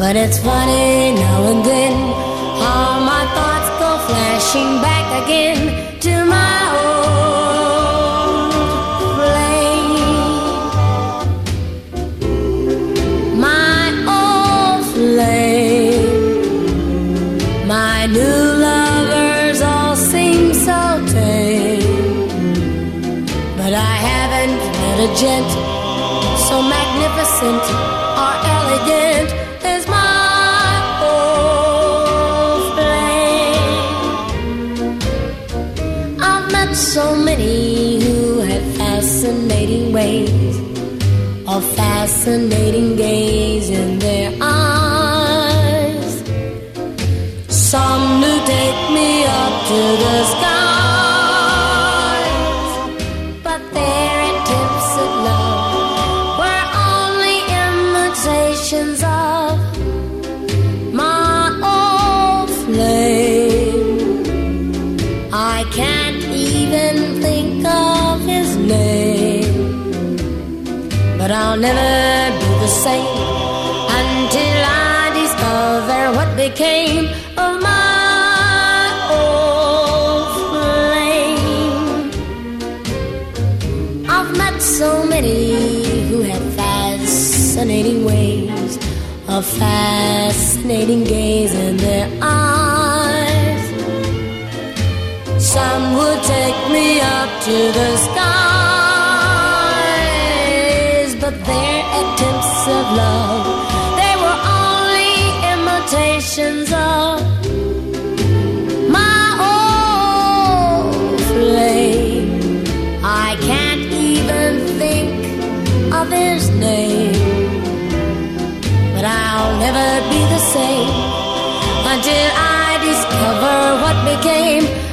But it's funny now and then how my thoughts go flashing back again to my old flame. My old flame. My new lovers all seem so tame. But I haven't met a gent so magnificent or elegant as my old flame. I've met so many who had fascinating ways or fascinating gaze in their eyes. Some who take me up to the skies, but their attempts at love were only imitations of my old flame. I can't even think of his name, but I'll never be the same until I discover what became of my old flame. I've met so many who had fascinating ways, a fascinating gaze in their eyes. Some would take me up to the skies, but their attempts of love, they were only imitations of my old flame. I can't even think of his name, but I'll never be the same until I discover what became